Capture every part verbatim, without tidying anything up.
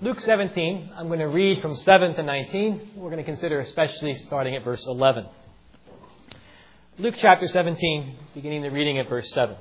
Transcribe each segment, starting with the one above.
Luke seventeen, I'm going to read from seven to nineteen. We're going to consider especially starting at verse eleven. Luke chapter seventeen, beginning the reading at verse seven.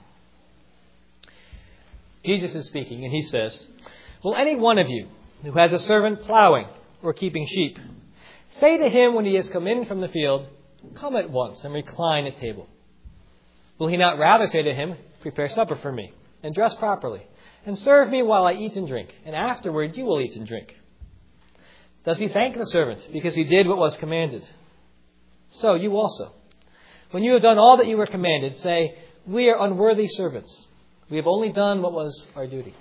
Jesus is speaking, and he says, "Will any one of you who has a servant plowing or keeping sheep say to him when he has come in from the field, 'Come at once and recline at table'? Will he not rather say to him, 'Prepare supper for me, and dress properly, and serve me while I eat and drink, and afterward you will eat and drink'? Does he thank the servant because he did what was commanded? So you also, when you have done all that you were commanded, say, 'We are unworthy servants. We have only done what was our duty.'"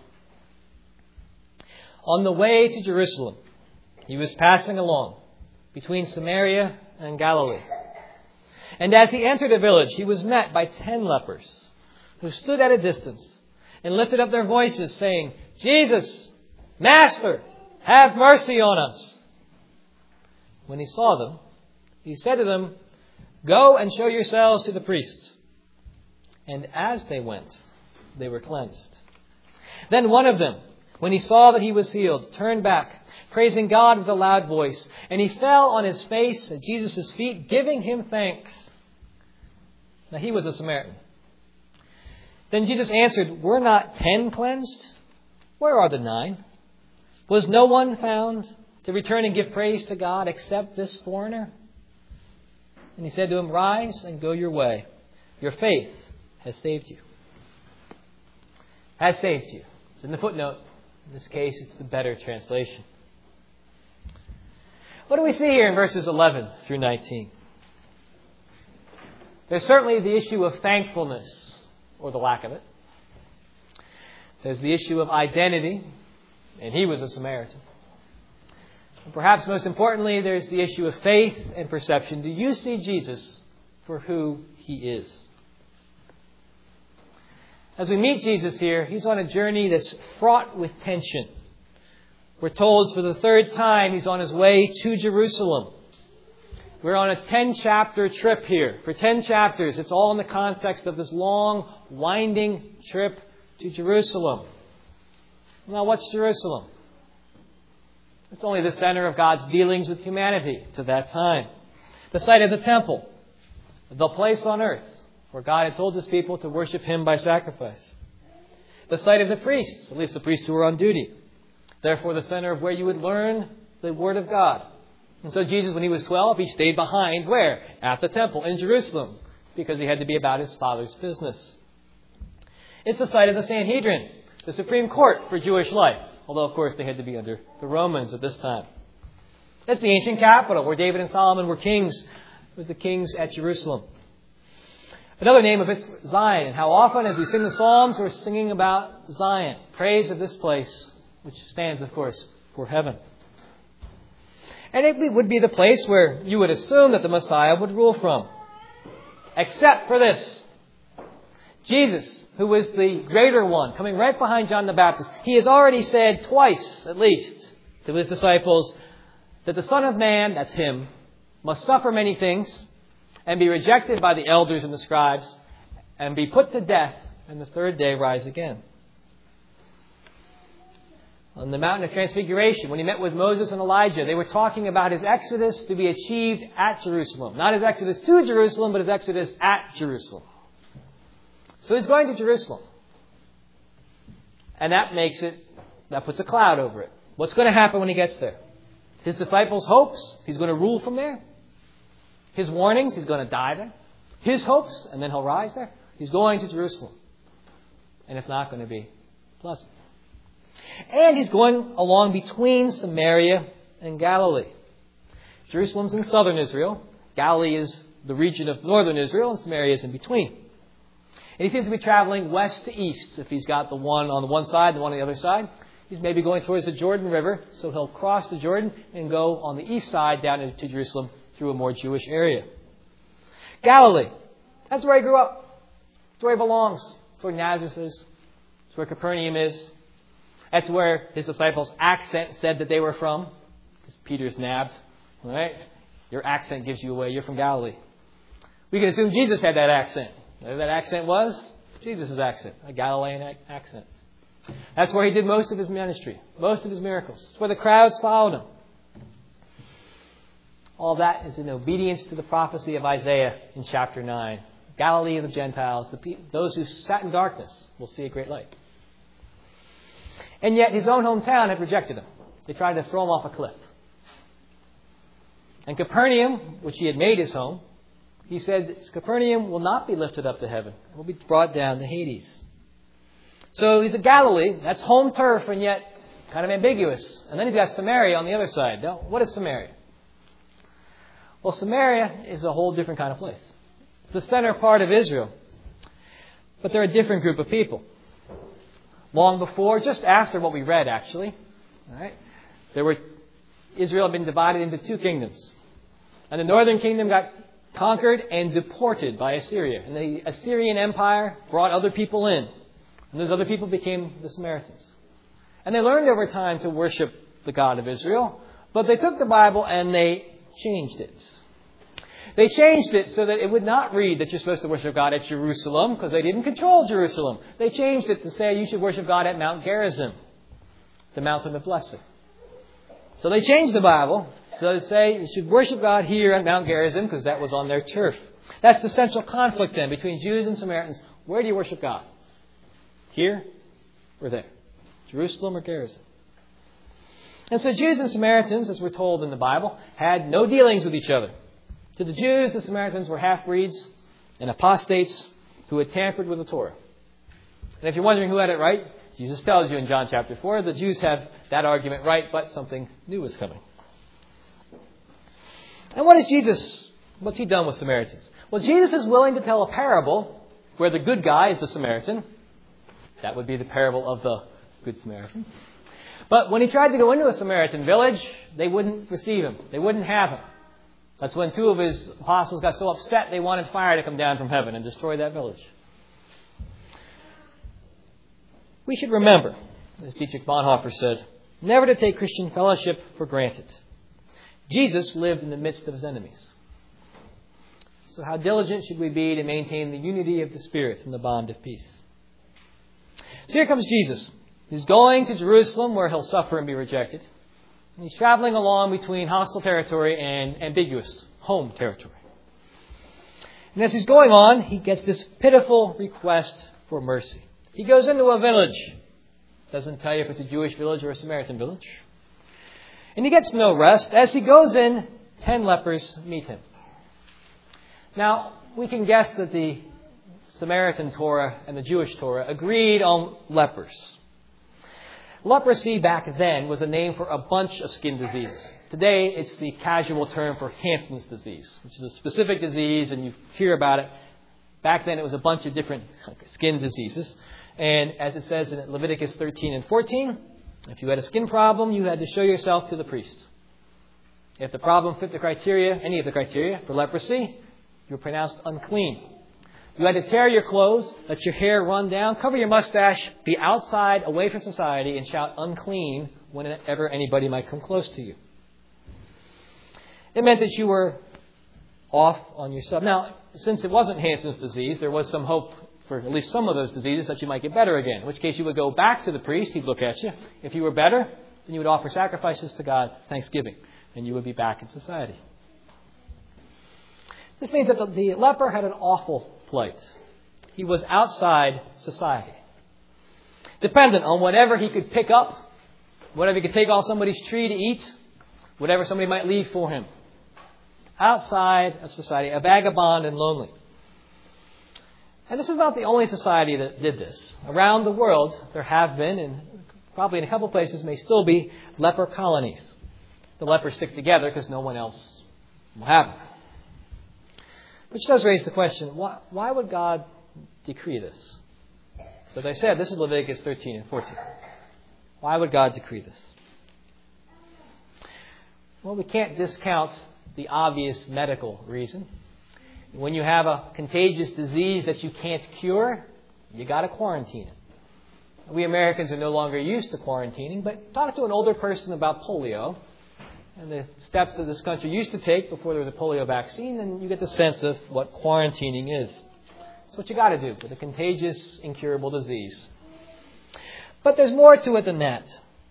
On the way to Jerusalem, he was passing along between Samaria and Galilee. And as he entered a village, he was met by ten lepers who stood at a distance and lifted up their voices, saying, "Jesus, Master, have mercy on us." When he saw them, he said to them, "Go and show yourselves to the priests." And as they went, they were cleansed. Then one of them, when he saw that he was healed, turned back, praising God with a loud voice, and he fell on his face at Jesus' feet, giving him thanks. Now he was a Samaritan. Then Jesus answered, "Were not ten cleansed? Where are the nine? Was no one found to return and give praise to God except this foreigner?" And he said to him, "Rise and go your way. Your faith has saved you." Has saved you. It's in the footnote. In this case, it's the better translation. What do we see here in verses eleven through nineteen? There's certainly the issue of thankfulness, or the lack of it. There's the issue of identity, and he was a Samaritan. And perhaps most importantly, there's the issue of faith and perception. Do you see Jesus for who he is? As we meet Jesus here, he's on a journey that's fraught with tension. We're told for the third time he's on his way to Jerusalem. We're on a ten-chapter trip here. For ten chapters, it's all in the context of this long, winding trip to Jerusalem. Now, what's Jerusalem? It's only the center of God's dealings with humanity to that time. The site of the temple, the place on earth where God had told his people to worship him by sacrifice. The site of the priests, at least the priests who were on duty. Therefore, the center of where you would learn the Word of God. And so Jesus, when he was twelve, he stayed behind where? At the temple in Jerusalem, because he had to be about his Father's business. It's the site of the Sanhedrin, the Supreme Court for Jewish life, although, of course, they had to be under the Romans at this time. It's the ancient capital where David and Solomon were kings, with the kings at Jerusalem. Another name of it's Zion, and how often as we sing the Psalms, we're singing about Zion, praise of this place, which stands, of course, for heaven. And it would be the place where you would assume that the Messiah would rule from. Except for this. Jesus, who was the greater one, coming right behind John the Baptist, he has already said twice, at least, to his disciples, that the Son of Man, that's him, must suffer many things, and be rejected by the elders and the scribes, and be put to death, and the third day rise again. On the Mountain of Transfiguration, when he met with Moses and Elijah, they were talking about his exodus to be achieved at Jerusalem. Not his exodus to Jerusalem, but his exodus at Jerusalem. So he's going to Jerusalem. And that makes it, that puts a cloud over it. What's going to happen when he gets there? His disciples' hopes, he's going to rule from there. His warnings, he's going to die there. His hopes, and then he'll rise there. He's going to Jerusalem. And it's not going to be pleasant. And he's going along between Samaria and Galilee. Jerusalem's in southern Israel. Galilee is the region of northern Israel, and Samaria is in between. And he seems to be traveling west to east. If he's got the one on the one side, the one on the other side, he's maybe going towards the Jordan River. So he'll cross the Jordan and go on the east side down into Jerusalem through a more Jewish area. Galilee. That's where he grew up. That's where he belongs. That's where Nazareth is. That's where Capernaum is. That's where his disciples' accent said that they were from. Because Peter's nabbed. All right? Your accent gives you away. You're from Galilee. We can assume Jesus had that accent. Whatever that accent was, Jesus' accent. A Galilean accent. That's where he did most of his ministry, most of his miracles. It's where the crowds followed him. All that is in obedience to the prophecy of Isaiah in chapter nine. Galilee of the Gentiles, the pe- those who sat in darkness will see a great light. And yet his own hometown had rejected him. They tried to throw him off a cliff. And Capernaum, which he had made his home, he said, Capernaum will not be lifted up to heaven. It will be brought down to Hades. So he's a Galilee. That's home turf and yet kind of ambiguous. And then he's got Samaria on the other side. Now, what is Samaria? Well, Samaria is a whole different kind of place. It's the center part of Israel. But they're a different group of people. Long before, just after what we read actually, all right, there were Israel had been divided into two kingdoms. And the northern kingdom got conquered and deported by Assyria. And the Assyrian Empire brought other people in. And those other people became the Samaritans. And they learned over time to worship the God of Israel. But they took the Bible and they changed it. They changed it so that it would not read that you're supposed to worship God at Jerusalem, because they didn't control Jerusalem. They changed it to say you should worship God at Mount Gerizim, the mountain of blessing. So they changed the Bible so to say you should worship God here at Mount Gerizim, because that was on their turf. That's the central conflict then between Jews and Samaritans. Where do you worship God? Here or there? Jerusalem or Gerizim? And so Jews and Samaritans, as we're told in the Bible, had no dealings with each other. To the Jews, the Samaritans were half-breeds and apostates who had tampered with the Torah. And if you're wondering who had it right, Jesus tells you in John chapter four, the Jews have that argument right, but something new is coming. And what is Jesus, what's he done with Samaritans? Well, Jesus is willing to tell a parable where the good guy is the Samaritan. That would be the parable of the Good Samaritan. But when he tried to go into a Samaritan village, they wouldn't receive him. They wouldn't have him. That's when two of his apostles got so upset they wanted fire to come down from heaven and destroy that village. We should remember, as Dietrich Bonhoeffer said, never to take Christian fellowship for granted. Jesus lived in the midst of his enemies. So how diligent should we be to maintain the unity of the Spirit and the bond of peace? So here comes Jesus. He's going to Jerusalem where he'll suffer and be rejected. And he's traveling along between hostile territory and ambiguous home territory. And as he's going on, he gets this pitiful request for mercy. He goes into a village. Doesn't tell you if it's a Jewish village or a Samaritan village. And he gets no rest. As he goes in, ten lepers meet him. Now, we can guess that the Samaritan Torah and the Jewish Torah agreed on lepers. Leprosy back then was a name for a bunch of skin diseases. Today, it's the casual term for Hansen's disease, which is a specific disease, and you hear about it. Back then, it was a bunch of different skin diseases. And as it says in Leviticus thirteen and fourteen, if you had a skin problem, you had to show yourself to the priest. If the problem fit the criteria, any of the criteria for leprosy, you were pronounced unclean. You had to tear your clothes, let your hair run down, cover your mustache, be outside, away from society, and shout unclean whenever anybody might come close to you. It meant that you were off on yourself. Now, since it wasn't Hansen's disease, there was some hope for at least some of those diseases that you might get better again, in which case you would go back to the priest, he'd look at you. If you were better, then you would offer sacrifices to God, thanksgiving, and you would be back in society. This means that the, the leper had an awful plight. He was outside society, dependent on whatever he could pick up, whatever he could take off somebody's tree to eat, whatever somebody might leave for him. Outside of society, a vagabond and lonely. And this is not the only society that did this. Around the world, there have been, and probably in a couple places may still be, leper colonies. The lepers stick together because no one else will have them. Which does raise the question, why, why would God decree this? So as I said, this is Leviticus thirteen and fourteen. Why would God decree this? Well, we can't discount the obvious medical reason. When you have a contagious disease that you can't cure, you got to quarantine it. We Americans are no longer used to quarantining, but talk to an older person about polio and the steps that this country used to take before there was a polio vaccine, and you get the sense of what quarantining is. It's what you got to do with a contagious, incurable disease. But there's more to it than that.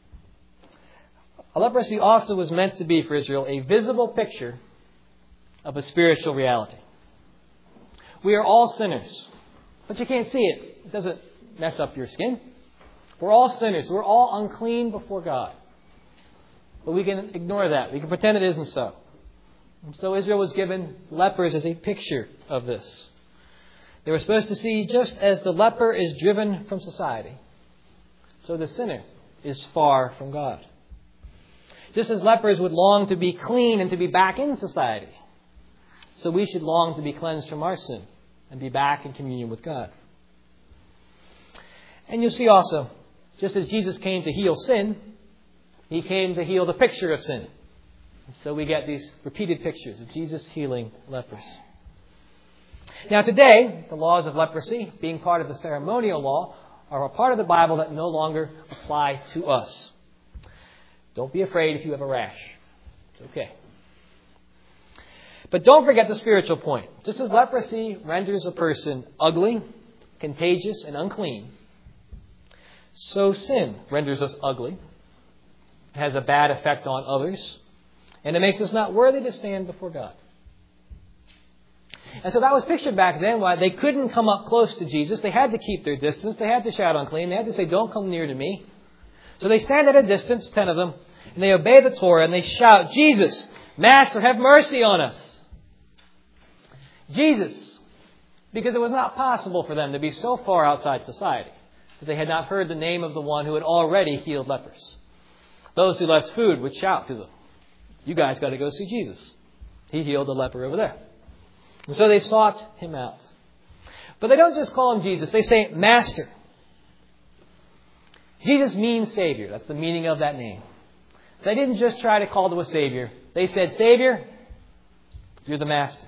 Leprosy also was meant to be for Israel a visible picture of a spiritual reality. We are all sinners, but you can't see it. It doesn't mess up your skin. We're all sinners. We're all unclean before God. But we can ignore that. We can pretend it isn't so. And so Israel was given lepers as a picture of this. They were supposed to see just as the leper is driven from society, so the sinner is far from God. Just as lepers would long to be clean and to be back in society, so we should long to be cleansed from our sin and be back in communion with God. And you'll see also, just as Jesus came to heal sin, He came to heal the picture of sin. And so we get these repeated pictures of Jesus healing lepers. Now today, the laws of leprosy, being part of the ceremonial law, are a part of the Bible that no longer apply to us. Don't be afraid if you have a rash. It's okay. But don't forget the spiritual point. Just as leprosy renders a person ugly, contagious, and unclean, so sin renders us ugly, has a bad effect on others, and it makes us not worthy to stand before God. And so that was pictured back then why they couldn't come up close to Jesus. They had to keep their distance. They had to shout unclean. They had to say, don't come near to me. So they stand at a distance, ten of them, and they obey the Torah and they shout, Jesus, Master, have mercy on us. Jesus, because it was not possible for them to be so far outside society that they had not heard the name of the one who had already healed lepers. Those who left food would shout to them, you guys got to go see Jesus. He healed the leper over there. And so they sought Him out. But they don't just call Him Jesus. They say Master. Jesus means Savior. That's the meaning of that name. They didn't just try to call to a Savior. They said, Savior, you're the Master.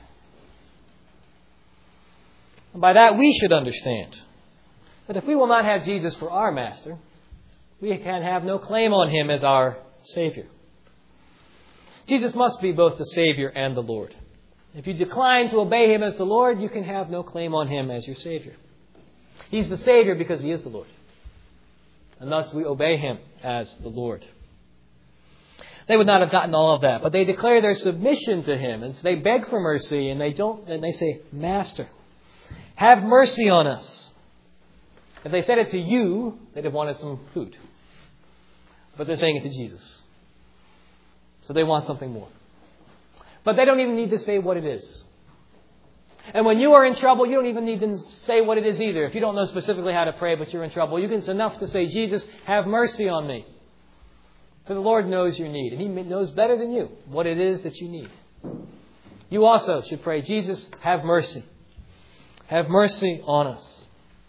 And by that we should understand that if we will not have Jesus for our Master, we can have no claim on Him as our Savior. Jesus must be both the Savior and the Lord. If you decline to obey Him as the Lord, you can have no claim on Him as your Savior. He's the Savior because He is the Lord. And thus we obey Him as the Lord. They would not have gotten all of that, but they declare their submission to Him. And so they beg for mercy, and they don't, and they say, Master, have mercy on us. If they said it to you, they'd have wanted some food. But they're saying it to Jesus. So they want something more. But they don't even need to say what it is. And when you are in trouble, you don't even need to say what it is either. If you don't know specifically how to pray, but you're in trouble, you can, it's enough to say, Jesus, have mercy on me. For the Lord knows your need. And He knows better than you what it is that you need. You also should pray, Jesus, have mercy. Have mercy on us.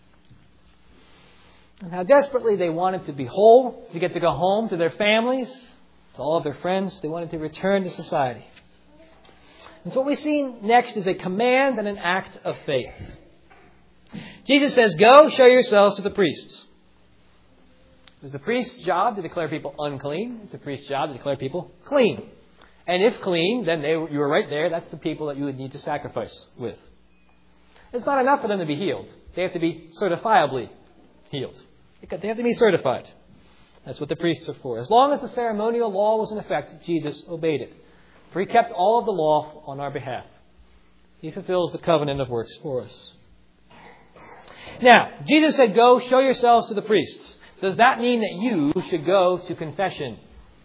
And how desperately they wanted to be whole, to get to go home to their families, to all of their friends. They wanted to return to society. And so what we see next is a command and an act of faith. Jesus says, go, show yourselves to the priests. It was the priest's job to declare people unclean. It's the priest's job to declare people clean. And if clean, then they, you were right there. That's the people that you would need to sacrifice with. It's not enough for them to be healed. They have to be certifiably healed. They have to be certified. That's what the priests are for. As long as the ceremonial law was in effect, Jesus obeyed it. For He kept all of the law on our behalf. He fulfills the covenant of works for us. Now, Jesus said, go, show yourselves to the priests. Does that mean that you should go to confession?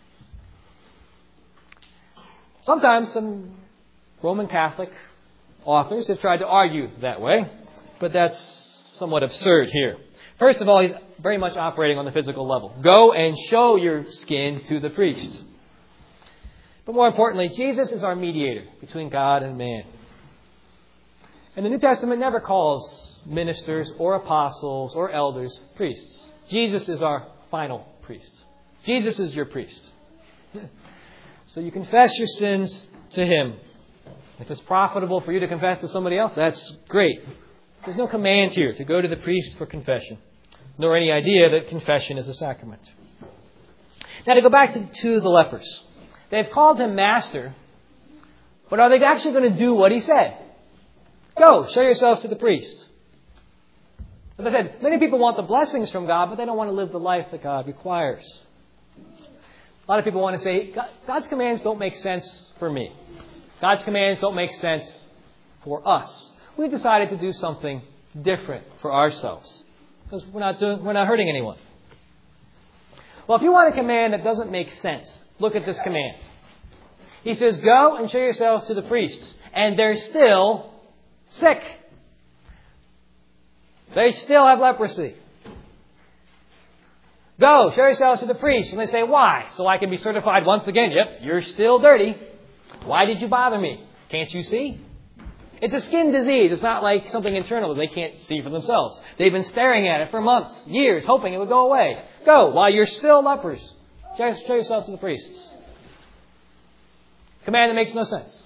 Sometimes some Roman Catholic authors have tried to argue that way, but that's somewhat absurd here. First of all, he's very much operating on the physical level. Go and show your skin to the priest. But more importantly, Jesus is our mediator between God and man. And the New Testament never calls ministers or apostles or elders priests. Jesus is our final priest. Jesus is your priest. So you confess your sins to Him. If it's profitable for you to confess to somebody else, that's great. There's no command here to go to the priest for confession, nor any idea that confession is a sacrament. Now to go back to, to the lepers. They've called Him Master, but are they actually going to do what He said? Go, show yourselves to the priest. As I said, many people want the blessings from God, but they don't want to live the life that God requires. A lot of people want to say, God's commands don't make sense for me. God's commands don't make sense for us. We've decided to do something different for ourselves because we're not doing, we're not hurting anyone. Well, if you want a command that doesn't make sense, look at this command. He says, go and show yourselves to the priests. And they're still sick. They still have leprosy. Go, show yourselves to the priests. And they say, why? So I can be certified once again. Yep, you're still dirty. Why did you bother me? Can't you see? It's a skin disease. It's not like something internal that they can't see for themselves. They've been staring at it for months, years, hoping it would go away. Go, while you're still lepers. Show yourself to the priests. Command that makes no sense.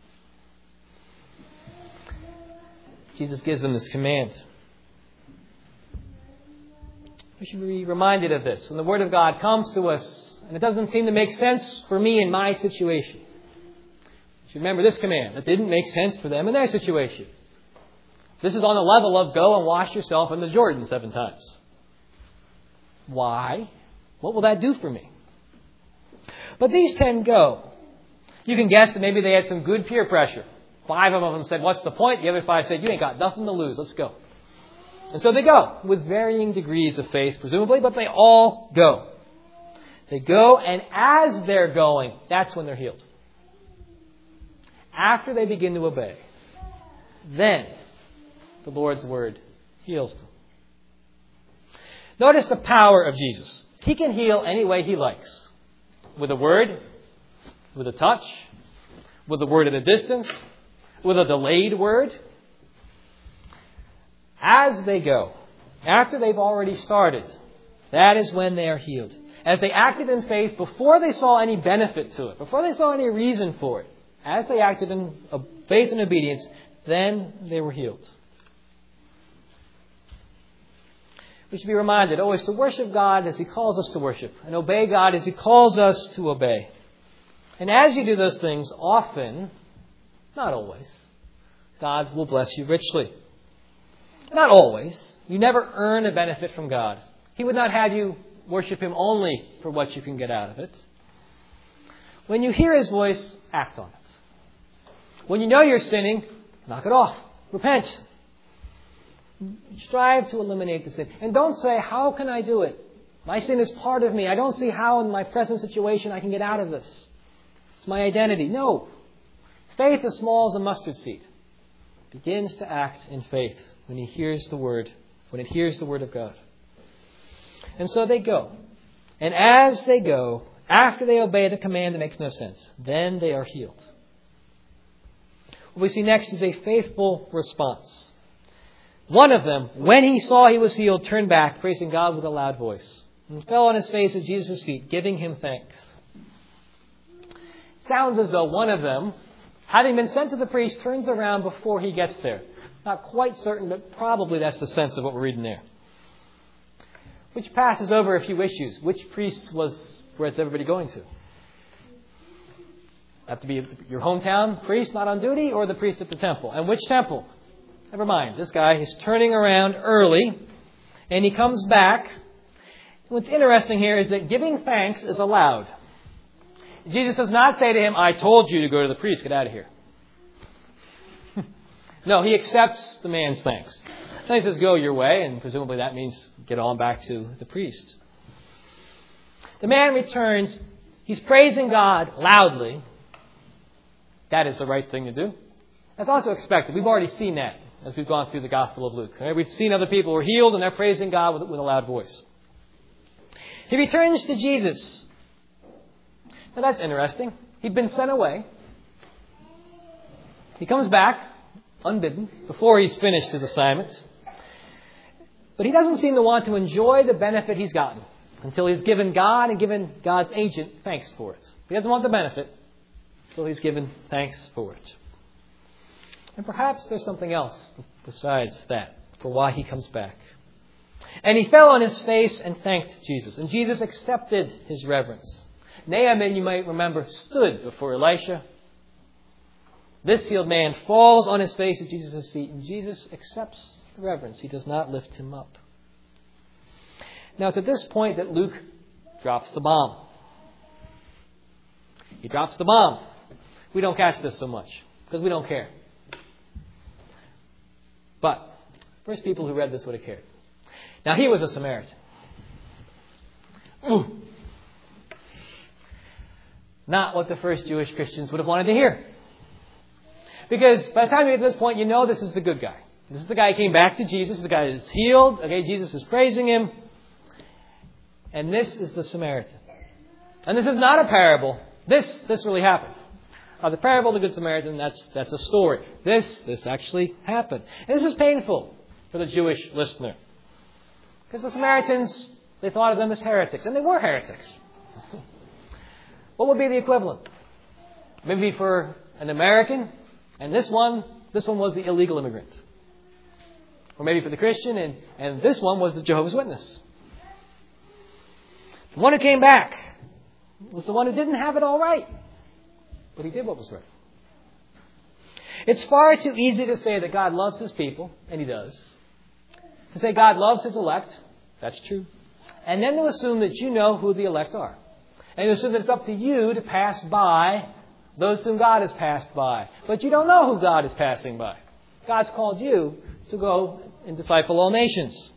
Jesus gives them this command. We should be reminded of this. When the Word of God comes to us, and it doesn't seem to make sense for me in my situation, you should remember this command. It didn't make sense for them in their situation. This is on the level of go and wash yourself in the Jordan seven times. Why? What will that do for me? But these ten go. You can guess that maybe they had some good peer pressure. Five of them said, what's the point? The other five said, you ain't got nothing to lose. Let's go. And so they go with varying degrees of faith, presumably, but they all go. They go, and as they're going, that's when they're healed. After they begin to obey, then the Lord's word heals them. Notice the power of Jesus. He can heal any way he likes. With a word, with a touch, with a word at a distance, with a delayed word. As they go, after they've already started, that is when they are healed. As they acted in faith before they saw any benefit to it, before they saw any reason for it, as they acted in faith and obedience, then they were healed. We should be reminded always to worship God as He calls us to worship, and obey God as He calls us to obey. And as you do those things, often, not always, God will bless you richly. Not always. You never earn a benefit from God. He would not have you worship Him only for what you can get out of it. When you hear His voice, act on it. When you know you're sinning, knock it off. Repent. Strive to eliminate the sin. And don't say, how can I do it? My sin is part of me. I don't see how in my present situation I can get out of this. It's my identity. No. Faith as small as a mustard seed begins to act in faith when he hears the word, when it hears the word of God. And so they go. And as they go, after they obey the command that makes no sense, then they are healed. What we see next is a faithful response. One of them, when he saw he was healed, turned back, praising God with a loud voice, and fell on his face at Jesus' feet, giving him thanks. Sounds as though one of them, having been sent to the priest, turns around before he gets there. Not quite certain, but probably that's the sense of what we're reading there. Which passes over a few issues. Which priest was, where's everybody going to? Have to be your hometown priest not on duty, or the priest at the temple? And which temple? Never mind. This guy is turning around early, and he comes back. What's interesting here is that giving thanks is allowed. Jesus does not say to him, I told you to go to the priest, get out of here. No, he accepts the man's thanks. Then he says, go your way, and presumably that means get on back to the priest. The man returns. He's praising God loudly. That is the right thing to do. That's also expected. We've already seen that as we've gone through the Gospel of Luke. Right? We've seen other people who are healed and they're praising God with, with a loud voice. He returns to Jesus. Now that's interesting. He'd been sent away. He comes back unbidden before he's finished his assignment. But he doesn't seem to want to enjoy the benefit he's gotten until he's given God and given God's agent thanks for it. He doesn't want the benefit until he's given thanks for it. And perhaps there's something else besides that for why he comes back. And he fell on his face and thanked Jesus. And Jesus accepted his reverence. Naaman, you might remember, stood before Elisha. This healed man falls on his face at Jesus' feet, and Jesus accepts reverence. He does not lift him up. Now, it's at this point that Luke drops the bomb. He drops the bomb. We don't catch this so much because we don't care. But first people who read this would have cared. Now, he was a Samaritan. Ooh. Not what the first Jewish Christians would have wanted to hear. Because by the time you get to this point, you know this is the good guy. This is the guy who came back to Jesus. The guy is healed. Okay, Jesus is praising him. And this is the Samaritan. And this is not a parable. This this really happened. Uh, the parable of the Good Samaritan, that's that's a story. This this actually happened. And this is painful for the Jewish listener. Because the Samaritans, they thought of them as heretics. And they were heretics. What would be the equivalent? Maybe for an American, and this one, this one was the illegal immigrant. Or maybe for the Christian, and, and this one was the Jehovah's Witness. The one who came back was the one who didn't have it all right. But he did what was right. It's far too easy to say that God loves His people, and He does. To say God loves His elect, that's true. And then to assume that you know who the elect are. And to assume that it's up to you to pass by those whom God has passed by. But you don't know who God is passing by. God's called you to go and disciple all nations.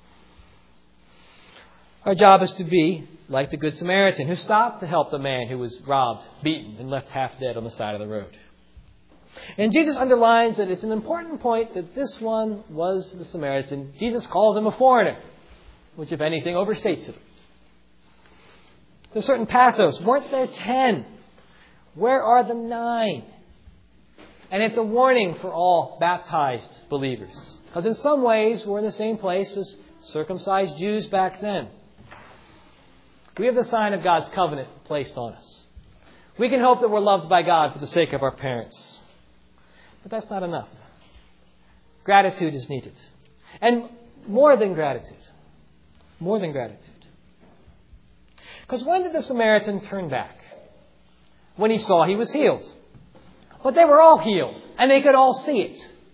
Our job is to be like the Good Samaritan who stopped to help the man who was robbed, beaten, and left half dead on the side of the road. And Jesus underlines that it's an important point that this one was the Samaritan. Jesus calls him a foreigner, which, if anything, overstates it. There's certain pathos. Weren't there ten? Where are the nine? And it's a warning for all baptized believers. Because in some ways, we're in the same place as circumcised Jews back then. We have the sign of God's covenant placed on us. We can hope that we're loved by God for the sake of our parents. But that's not enough. Gratitude is needed. And more than gratitude. More than gratitude. Because when did the Samaritan turn back? When he saw he was healed. But they were all healed. And they could all see it.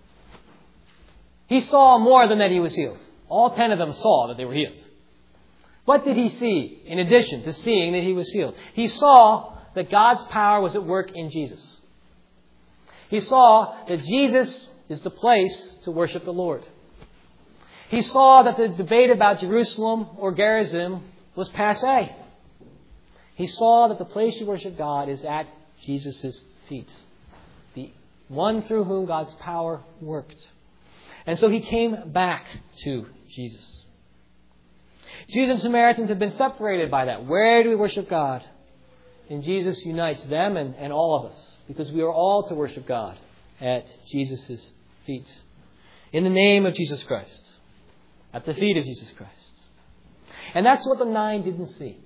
He saw more than that he was healed. All ten of them saw that they were healed. What did he see in addition to seeing that he was healed? He saw that God's power was at work in Jesus. He saw that Jesus is the place to worship the Lord. He saw that the debate about Jerusalem or Gerizim was passé. He saw that the place to worship God is at Jesus' feet. The one through whom God's power worked. And so he came back to Jesus. Jews and Samaritans have been separated by that. Where do we worship God? And Jesus unites them and, and all of us. Because we are all to worship God at Jesus' feet. In the name of Jesus Christ. At the feet of Jesus Christ. And that's what the nine didn't see.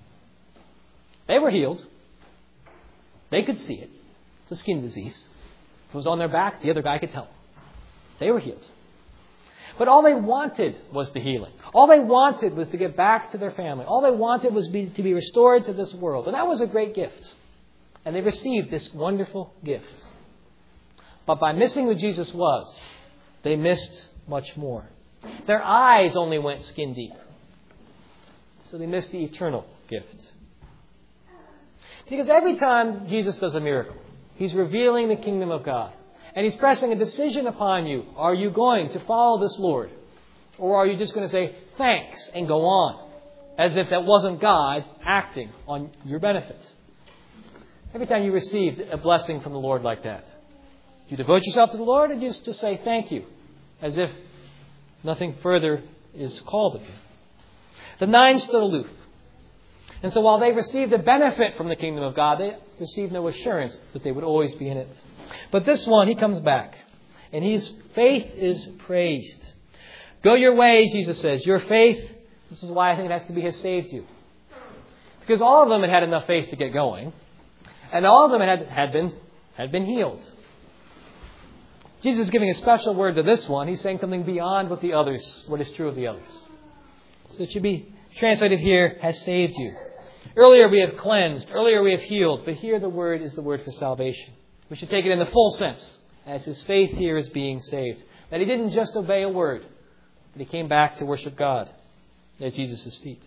They were healed. They could see it. It's a skin disease. If it was on their back, the other guy could tell them. They were healed. But all they wanted was the healing. All they wanted was to get back to their family. All they wanted was be, to be restored to this world. And that was a great gift. And they received this wonderful gift. But by missing who Jesus was, they missed much more. Their eyes only went skin deep. So they missed the eternal gift. Because every time Jesus does a miracle, He's revealing the kingdom of God. And He's pressing a decision upon you. Are you going to follow this Lord? Or are you just going to say thanks and go on? As if that wasn't God acting on your benefit. Every time you receive a blessing from the Lord like that, do you devote yourself to the Lord or do you just say thank you? As if nothing further is called of you. The nine stood aloof. And so while they received the benefit from the kingdom of God, they received no assurance that they would always be in it. But this one, he comes back. And his faith is praised. Go your ways, Jesus says. Your faith, this is why I think it has to be, has saved you. Because all of them had had enough faith to get going. And all of them had, had, been, had been healed. Jesus is giving a special word to this one. He's saying something beyond what the others, what is true of the others. So it should be translated here, has saved you. Earlier we have cleansed. Earlier we have healed. But here the word is the word for salvation. We should take it in the full sense, as his faith here is being saved. That he didn't just obey a word, but he came back to worship God at Jesus' feet.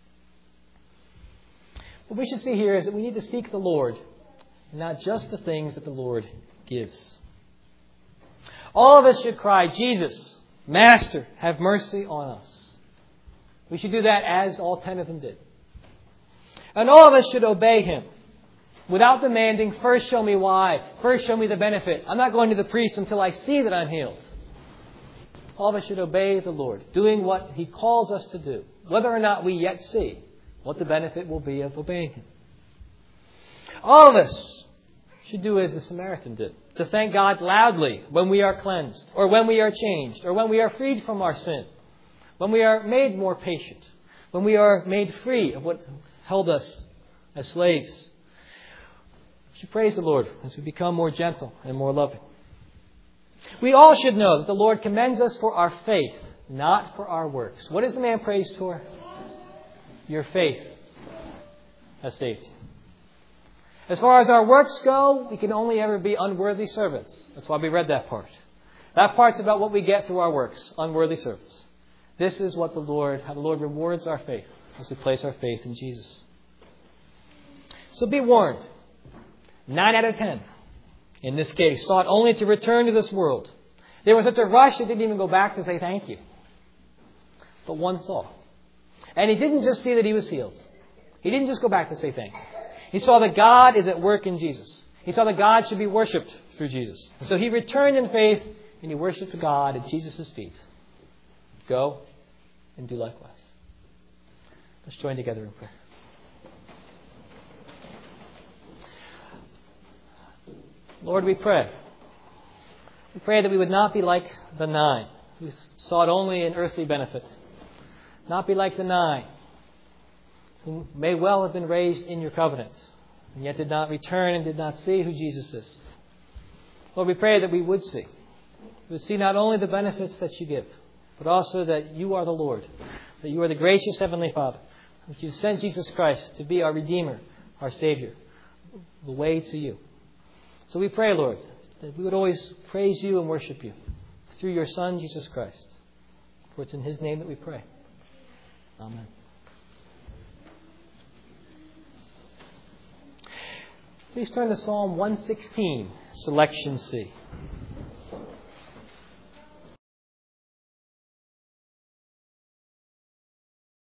What we should see here is that we need to seek the Lord, and not just the things that the Lord gives. All of us should cry, Jesus, Master, have mercy on us. We should do that as all ten of them did. And all of us should obey Him without demanding, first show me why, first show me the benefit. I'm not going to the priest until I see that I'm healed. All of us should obey the Lord, doing what He calls us to do, whether or not we yet see what the benefit will be of obeying Him. All of us should do as the Samaritan did, to thank God loudly when we are cleansed, or when we are changed, or when we are freed from our sin, when we are made more patient, when we are made free of what held us as slaves. We should praise the Lord as we become more gentle and more loving. We all should know that the Lord commends us for our faith, not for our works. What is the man praised for? Your faith has saved you. As far as our works go, we can only ever be unworthy servants. That's why we read that part. That part's about what we get through our works, unworthy servants. This is what the Lord, how the Lord rewards our faith as we place our faith in Jesus. So be warned. Nine out of ten, in this case, sought only to return to this world. There was such a rush they didn't even go back to say thank you. But one saw. And he didn't just see that he was healed. He didn't just go back to say thank you. He saw that God is at work in Jesus. He saw that God should be worshipped through Jesus. And so he returned in faith and he worshipped God at Jesus' feet. Go and do likewise. Let's join together in prayer. Lord, we pray. We pray that we would not be like the nine who sought only an earthly benefit. Not be like the nine who may well have been raised in your covenant and yet did not return and did not see who Jesus is. Lord, we pray that we would see. We would see not only the benefits that you give, but also that you are the Lord, that you are the gracious Heavenly Father, that you've sent Jesus Christ to be our Redeemer, our Savior, the way to you. So we pray, Lord, that we would always praise you and worship you through your Son, Jesus Christ. For it's in His name that we pray. Amen. Please turn to Psalm one sixteen, selection C.